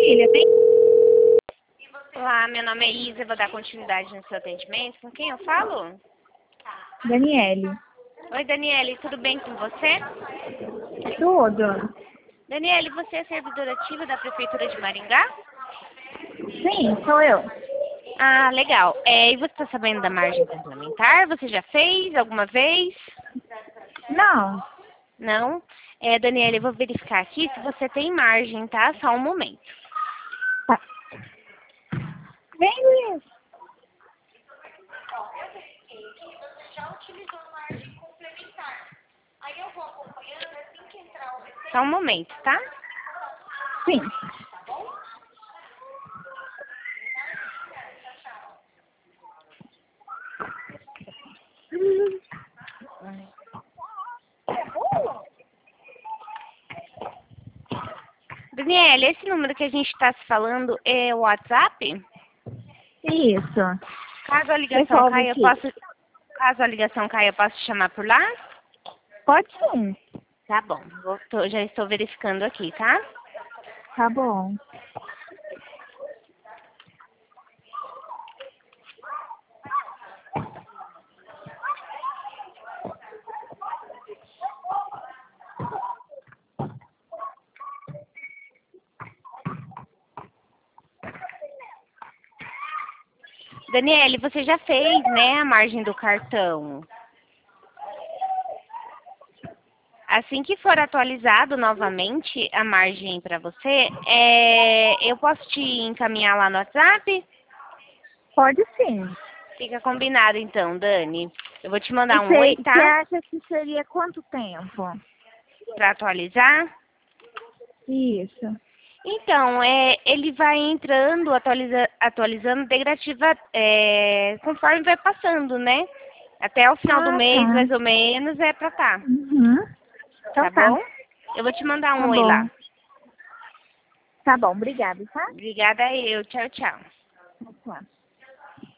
filha, bem... Olá, meu nome é Isa, eu vou dar continuidade no seu atendimento. Com quem eu falo? Daniele. Oi, Daniele, tudo bem com você? Tudo? Daniele, você é servidora ativa da Prefeitura de Maringá? Sim, sou eu. Ah, legal. E você está sabendo da margem complementar? Você já fez alguma vez? Não. Não? Daniele, eu vou verificar aqui se você tem margem, tá? Só um momento. Tá. Vem, Luiz. Só um momento, tá? Sim. Daniele, esse número que a gente está se falando é o WhatsApp? Isso. Caso a ligação Resolve caia, eu aqui. posso... Caso a ligação caia, eu posso te chamar por lá? Pode sim. Tá bom, já estou verificando aqui, tá? Tá bom. Daniele, você já fez, né, a margem do cartão. Assim que for atualizado novamente a margem para você, eu posso te encaminhar lá no WhatsApp? Pode sim. Fica combinado então, Dani. Eu vou te mandar E um oi, você tá? acha que seria quanto tempo? Para atualizar. Isso. Então, ele vai entrando, atualizando conforme vai passando, né? Até o final do Ah, mês, tá. mais ou menos, é pra tá. Uhum. Então Tá tá. bom? Eu vou te mandar Tá um oi lá. bom. Tá bom, obrigada, tá? Obrigada eu. Tchau, tchau. Tchau.